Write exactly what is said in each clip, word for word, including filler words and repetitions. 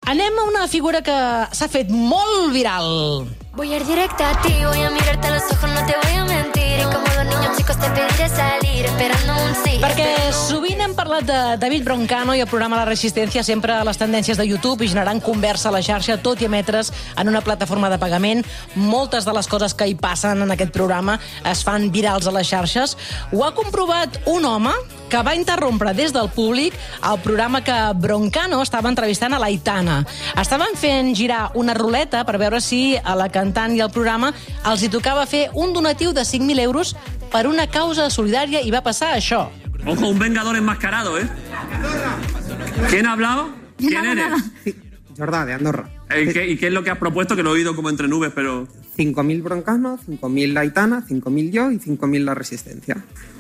Anem a una figura que s'ha fet molt viral. Voy a ir directa a ti, voy a mirarte a los ojos, no te voy a mentir. Y como dos niños chicos te pediré salir, esperando un sí. Perquè sovint hem parlat de David Broncano i el programa La Resistència sempre a les tendències de YouTube i generant conversa a la xarxa, tot i emetre's en una plataforma de pagament. Moltes de les coses que hi passen en aquest programa es fan virals a les xarxes. Ho ha comprovat un home que va interrompre des del públic el programa que Broncano estava entrevistant a l'Aitana. Estaven fent girar una ruleta per veure si a la cantant i al programa els hi tocava fer un donatiu de cinc mil euros per una causa solidària i va passar això. Ojo, un vengador enmascarado, ¿eh? ¿Quién ha hablado? ¿Quién eres? Jordá, de Andorra. ¿Y qué, ¿Y qué es lo que has propuesto? Que lo he oído como entre nubes, pero... cinco mil Broncano, cinco mil la Aitana, cinco mil yo y cinco mil la Resistencia.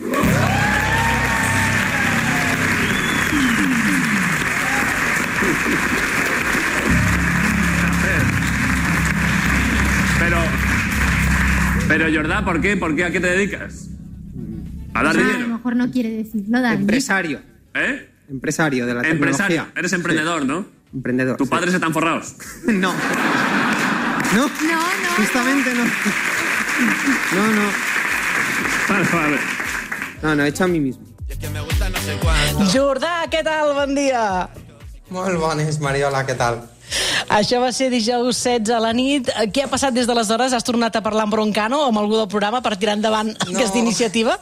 Pero... Pero, Jordá, ¿por qué? ¿Por qué? ¿A qué te dedicas? ¿A dar Ah, dinero? a lo mejor no quiere decirlo, Dani. Empresario. ¿Eh? Empresario de la Empresario. tecnología. Eres emprendedor, ¿no? Emprendedor. ¿Tus sí. padres están forrados? No. No, No, no. justamente no. No, no. Vale, vale. No, no, he hecho a mí mismo. Jordà, què tal? Bon dia. Molt bones, Mariola, què tal? Això va ser dijous setze a la nit. Què ha passat des d'aleshores? Has tornat a parlar amb Broncano o amb algú del programa per tirar endavant no. aquesta iniciativa?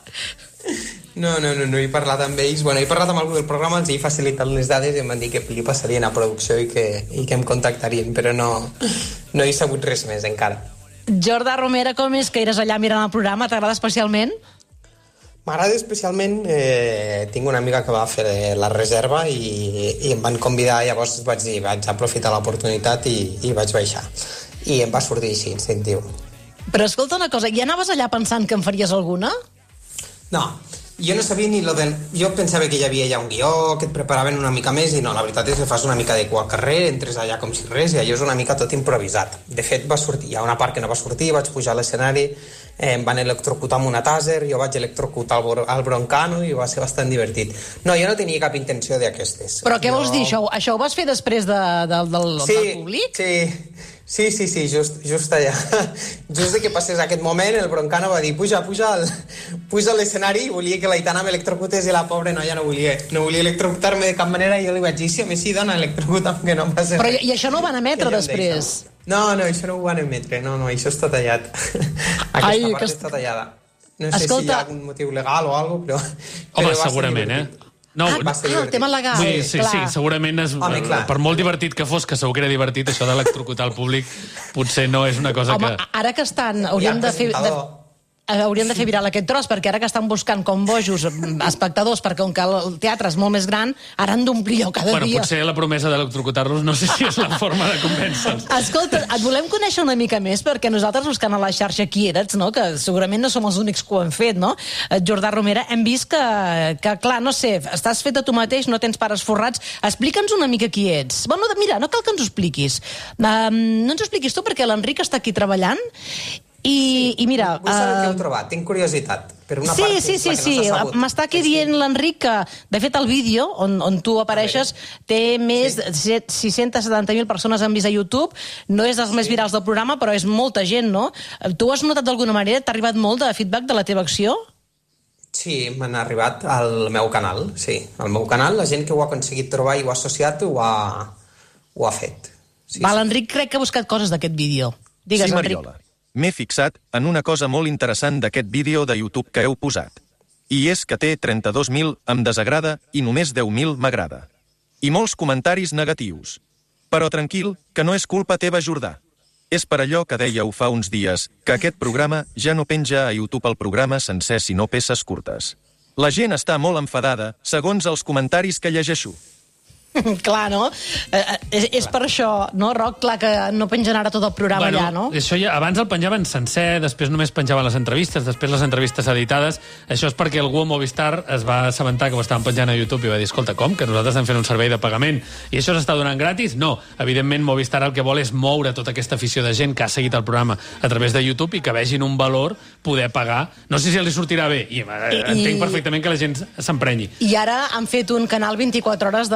No, no, no, no he parlat amb ells. Bueno, he parlat amb algú del programa, els he facilitat les dades i em van dir que li passarien a producció i que, i que em contactarien, però no, no he sabut res més encara. Jordà Romera, com és que eres allà mirant el programa? T'agrada especialment? M'agrada especialment, eh, tinc una amiga que va fer la reserva i, i em van convidar, llavors vaig dir, vaig aprofitar l'oportunitat i, i vaig baixar. I em va sortir així, instinctiu. Però escolta una cosa, ja anaves allà pensant que en faries alguna? No, jo no sabia ni lo del... Jo pensava que hi havia ja un guió, que et preparaven una mica més, i no, la veritat és que fas una mica de cua al carrer, entres allà com si res, i allò és una mica tot improvisat. De fet, va sortir, hi ha una part que no va sortir, vaig pujar a l'escenari, eh, em van electrocutar amb una tàser, jo vaig electrocutar al, al Broncano i va ser bastant divertit. No, jo no tenia cap intenció d'aquestes. Però què jo... vols dir? Això, això ho vas fer després de, de, del, sí, del públic? Sí, sí, sí, sí, just, just allà. Just de que passés aquest moment, el Broncano va dir puja, puja, al, puja a l'escenari i volia que l'Aitana m'electrocutés i la pobra noia no volia, no volia electrocutar-me de cap manera i jo li vaig dir, sí, home, sí, dona, electrocuta'm, que no passa Però res. i això no ho van emetre després? No, no, això no ho van emetre, no, no, això està tallat. Aquesta Ai, part que... està tallada. No sé Escolta... si hi ha algun motiu legal o alguna cosa, però... Home, però segurament, eh? No, ah, ah, el tema legal. Sí, sí, clar. sí, segurament és, Home, clar. per molt divertit que fos, que segur que era divertit, això d'electrocutar el públic potser no és una cosa Home, que... ara que estan... Hauríem de fer... De... Hauríem de fer viral aquest tros, perquè ara que estan buscant com bojos espectadors, perquè com que el teatre és molt més gran, ara han d'omplir-ho cada Bueno, dia. potser la promesa d'electrocutar-los no sé si és la forma de convèncer-los. Escolta, et volem conèixer una mica més, perquè nosaltres buscant a la xarxa qui eres, no? Que segurament no som els únics que ho hem fet, no? Jordà Romera, hem vist que, que, clar, no sé, estàs fet a tu mateix, no tens pares forrats. Explica'ns una mica qui ets. Bueno, mira, no cal que ens ho expliquis. Um, no ens ho expliquis tu, perquè l'Enric està aquí treballant. I, i mira... Vull saber uh... què heu trobat, tinc curiositat. Per una sí, part, sí, sí, la que sí. no s'ha sabut. M'està aquí dient l'Enric que, de fet, el vídeo on, on tu apareixes té més de sí. sis-centes setanta mil persones han vist a YouTube. No és dels sí. més virals del programa, però és molta gent, no? Tu has notat d'alguna manera, t'ha arribat molt de feedback de la teva acció? Sí, m'han arribat al meu canal, sí. Al meu canal, la gent que ho ha aconseguit trobar i ho ha associat ho ha, ho ha fet. Sí, Va, sí. l'Enric crec que ha buscat coses d'aquest vídeo. Digues, sí, Enric. Mariola. M'he fixat en una cosa molt interessant d'aquest vídeo de YouTube que heu posat. I és que té trenta-dos mil em desagrada i només deu mil m'agrada. I molts comentaris negatius. Però tranquil, que no és culpa teva, Jordà. És per allò que dèieu fa uns dies, que aquest programa ja no penja a YouTube el programa sencer sinó peces curtes. La gent està molt enfadada, segons els comentaris que llegeixo. Clar, no? Eh, és, és per això, no, Roc? Clar que no pengen ara tot el programa bueno, allà, no? Això ja, abans el penjaven sencer, després només penjaven les entrevistes, després les entrevistes editades. Això és perquè algú a Movistar es va assabentar que ho estaven penjant a YouTube i va dir, escolta, com? Que nosaltres estem fent un servei de pagament i això s'està donant gratis? No. Evidentment, Movistar el que vol és moure tota aquesta afició de gent que ha seguit el programa a través de YouTube i que vegin un valor poder pagar. No sé si els sortirà bé, i, I entenc perfectament que la gent s'emprenyi. I ara han fet un canal vint-i-quatre hores de Broncano.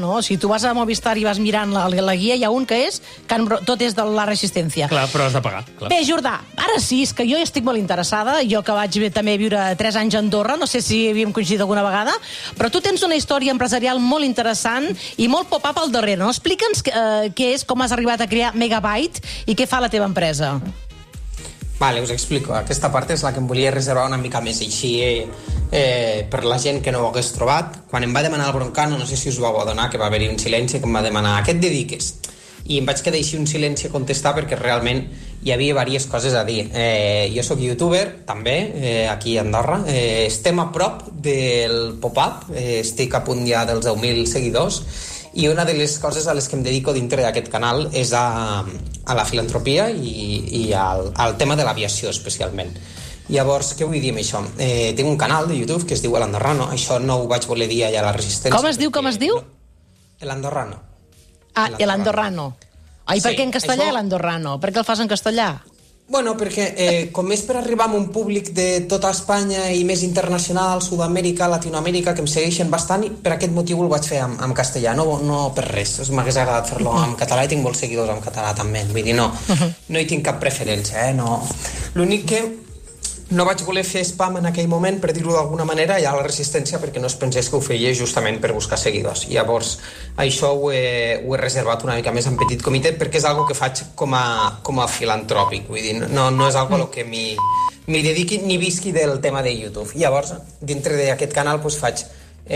no? Si tu vas a Movistar i vas mirant la, la guia, hi ha un que és, Can Bro... tot és de la Resistència. Clar, però has de pagar. Clar. Bé, Jordà, ara sí, és que jo estic molt interessada, jo que vaig també viure tres anys a Andorra, no sé si havíem coincidit alguna vegada, però tu tens una història empresarial molt interessant i molt pop-up al darrere, no? Explica'ns eh, què és, com has arribat a crear Megabyte i què fa la teva empresa. Vale, us explico. Aquesta part és la que em volia reservar una mica més així eh, eh, per la gent que no ho hagués trobat. Quan em va demanar el Broncano, no sé si us vau adonar que va haver-hi un silenci que em va demanar a què et dediques? I em vaig quedar així un silenci a contestar perquè realment hi havia diverses coses a dir. Eh, jo sóc youtuber, també, eh, aquí a Andorra. Eh, estem a prop del pop-up, eh, estic a punt ja dels deu mil seguidors, i una de les coses a les que em dedico dintre d'aquest canal és a, a la filantropia i, i al, al tema de l'aviació, especialment. Llavors, què vull dir amb això? Eh, tinc un canal de YouTube que es diu El Andorrano. Això no ho vaig voler dir allà a la Resistència. Com es diu, com es diu? El Andorrano. Ah, El Andorrano. Ai, Sí, per què en castellà això- El Andorrano? Per què el fas en castellà? Bueno, perquè eh, com és per arribar a un públic de tota Espanya i més internacional, Sud-amèrica, Latinoamèrica, que em segueixen bastant, i per aquest motiu el vaig fer en, en castellà, no, no per res. M'hagués agradat fer-lo en català i tinc molts seguidors en català també. Vull dir, no, no hi tinc cap preferència, eh? No. L'únic que no vaig voler fer spam en aquell moment, per dir-ho d'alguna manera, ja a la Resistència, perquè no es pensés que ho feia justament per buscar seguidors. Llavors, això ho he, ho he reservat una mica més en petit comitè, perquè és algo que faig com a, com a filantròpic. Vull dir, no, no és algo a lo que m'hi m'hi dediqui ni visqui del tema de YouTube. Llavors, dintre d'aquest canal, doncs, faig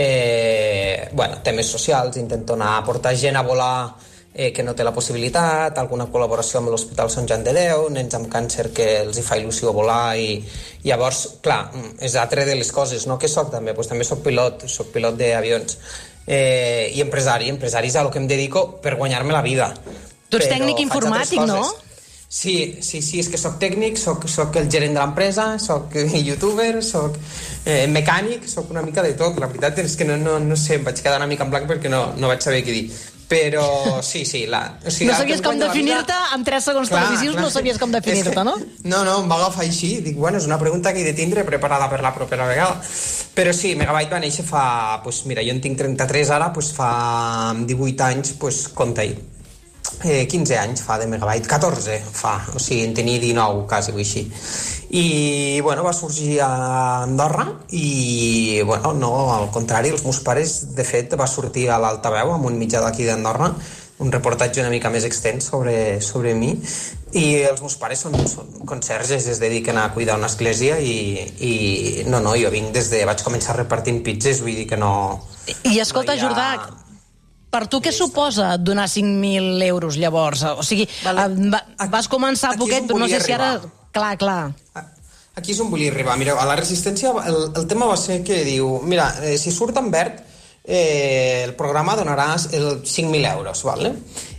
eh, bueno, temes socials, intento anar a portar gent a volar eh, que no té la possibilitat, alguna col·laboració amb l'Hospital Sant Joan de Déu, nens amb càncer que els hi fa il·lusió volar, i llavors, clar, és altre de les coses, no? Què soc també? Pues també soc pilot, soc pilot d'avions, eh, i empresari, empresari és a lo que em dedico per guanyar-me la vida. Tu ets Però tècnic faig informàtic, altres no? coses. Sí, sí, sí, és que soc tècnic, soc, soc el gerent de l'empresa, soc youtuber, soc eh, mecànic, soc una mica de tot. La veritat és que no, no, no sé, em vaig quedar una mica en blanc perquè no, no vaig saber què dir. Però sí, sí. La, o sigui, No sabies com definir-te, amb tres segons televisius no sabies com definir-te, no? No, no, em va agafar així. Dic, bueno, és una pregunta que he de tindre preparada per la propera vegada. Però sí, Megabyte va néixer fa... Pues mira, jo en tinc trenta-tres ara, pues fa divuit anys, pues compta-hi. Eh, quinze anys fa de Megabyte, catorze fa, o sigui, en tenia dinou, quasi, o així. I, bueno, va sorgir a Andorra i, bueno, no, al contrari, els meus pares, de fet, va sortir a l'Altaveu, amb un mitjà d'aquí d'Andorra, un reportatge una mica més extens sobre, sobre mi, i els meus pares són, són conserges, es dediquen a cuidar una església i, i no, no, jo vinc des de... vaig començar repartint pizzas, vull dir que no... I escolta, no hi ha... Jordà, per tu què suposa donar cinc mil euros, llavors? O sigui, Vale. va, vas començar Aquí és poquet, on però no sé volia si ara... arribar. Clar, clar. Aquí és on volia arribar. Mireu, a la Resistència el, el tema va ser que diu, mira, eh, si surt en verd, eh, el programa donarà el cinc mil euros, ¿vale?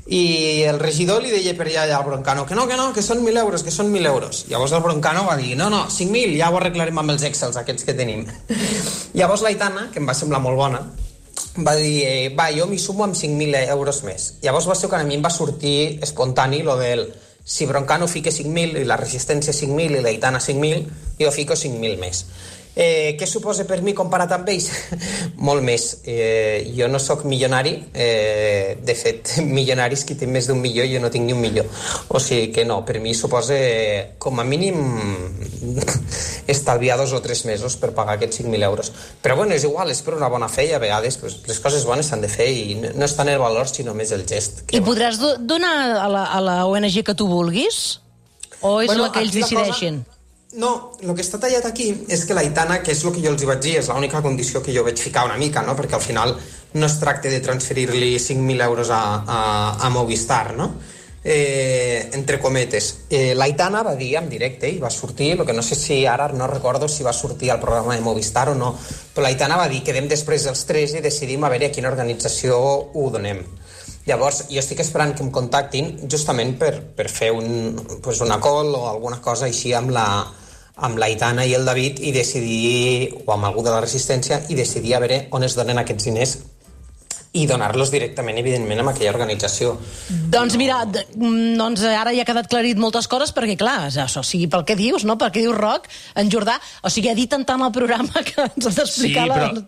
I el regidor li deia per allà al Broncano que no, que no, que són mil euros, que són mil euros. Llavors el Broncano va dir, no, no, cinc mil, ja ho arreglarem amb els Excels aquests que tenim. Llavors l'Aitana, que em va semblar molt bona, va dir, eh, va, jo m'hi sumo amb cinc mil euros més. Llavors va ser quan a mi em va sortir espontani lo del si Broncano fica cinc mil i la Resistència cinc mil i l'Aitana cinc mil, jo fico cinc mil més. Eh, què suposa per mi comparat amb ells? Molt més. Eh, jo no sóc milionari, eh, de fet, milionaris qui té més d'un milió, jo no tinc ni un milió. O sigui que no, per mi suposa eh, com a mínim estalviar dos o tres mesos per pagar aquests cinc mil euros. Però bueno, és igual, és per una bona fe i a vegades pues, les coses bones s'han de fer i no és tant el valor sinó més el gest. I podràs do donar a la, a la O N G que tu vulguis? O és Bueno, la que ells aquí la cosa- decideixin? No, el que està tallat aquí és que l'Aitana, que és el que jo els hi vaig dir, és l'única condició que jo vaig ficar una mica, no? Perquè al final no es tracta de transferir-li cinc mil euros a, a, a Movistar, no? Eh, entre cometes. Eh, L'Aitana va dir en directe i va sortir, el que no sé si ara no recordo si va sortir al programa de Movistar o no, però l'Aitana va dir, quedem després els tres i decidim a veure a quina organització ho donem. Llavors, jo estic esperant que em contactin justament per, per fer un, pues una call o alguna cosa així amb la amb l'Aitana i el David i decidir, o amb algú de la Resistència, i decidir a veure on es donen aquests diners i donar-los directament, evidentment, a aquella organització. Doncs mira, doncs ara ja ha quedat clarit moltes coses, perquè clar, això, o sigui, pel que dius, no? Pel que diu Roc, en Jordà, o sigui, ha dit tant el programa que ens has d'explicar Sí, però... la...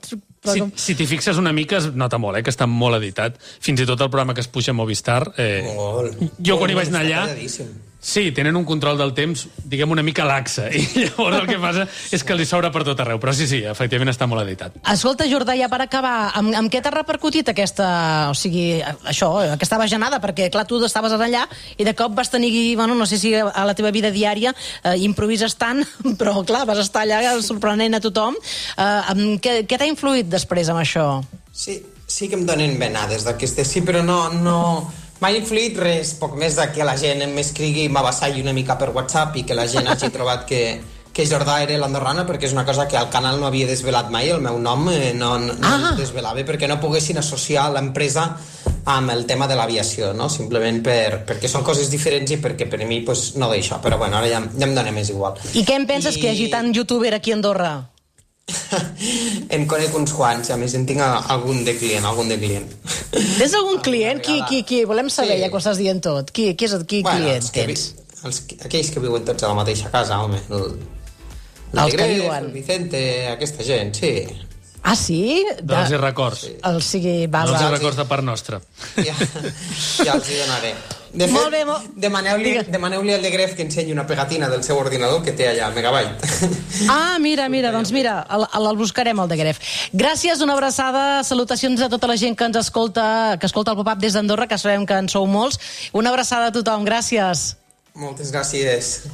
Però Si, com... si t'hi fixes una mica es nota molt, eh, que està molt editat. Fins i tot el programa que es puja a Movistar... Eh, Molt. jo quan hi vaig anar Està allà... talladíssim. Sí, tenen un control del temps, diguem, una mica laxa. I llavors el que passa és que li sobra per tot arreu. Però sí, sí, efectivament està molt editat. Escolta, Jordà, ja per acabar, amb, amb què t'ha repercutit aquesta, o sigui, això, aquesta bajanada? Perquè, clar, tu estaves allà i de cop vas tenir, bueno, no sé si a la teva vida diària eh, improvises tant, però, clar, vas estar allà sorprenent a tothom. Eh, amb, què què t'ha influït després amb això? Sí, sí que em donen venades d'aquestes, sí, però no... no... M'ha influït res, poc més de que la gent m'escrigui i m'avassalli una mica per WhatsApp i que la gent hagi trobat que, que Jordà era l'andorrana, perquè és una cosa que al canal no havia desvelat mai, el meu nom eh, no, no ah. desvelava, perquè no poguessin associar l'empresa amb el tema de l'aviació, no? Simplement per, perquè són coses diferents i perquè per mi pues, no d'això, però bueno, ara ja, ja em dona més igual. I què en penses I... que hi hagi tant youtuber aquí a Andorra? En conec uns quants, a més en tinc algun de client, algun de client. Tens algun client? Qui, qui, qui? Volem saber, sí. Ja que ho estàs dient tot. Qui, qui és qui bueno, client que tens? Vi, els, aquells que viuen tots a la mateixa casa, home. El, el els que Gref, viuen. El Vicente, aquesta gent, sí. Ah, sí? De... Doncs hi records. Sí. El sigui... Va, No va. els hi records de part nostra. Ja, ja els hi donaré. De fet, Molt bé, molt... demaneu-li demaneu al de Gref que ensenyi una pegatina del seu ordinador que té allà, Megabyte. Ah, mira, mira, doncs mira, el, el, el buscarem, el de Gref. Gràcies, una abraçada, salutacions a tota la gent que ens escolta, que escolta el Pop-Up des d'Andorra, que sabem que en sou molts. Una abraçada a tothom, gràcies. Moltes gràcies.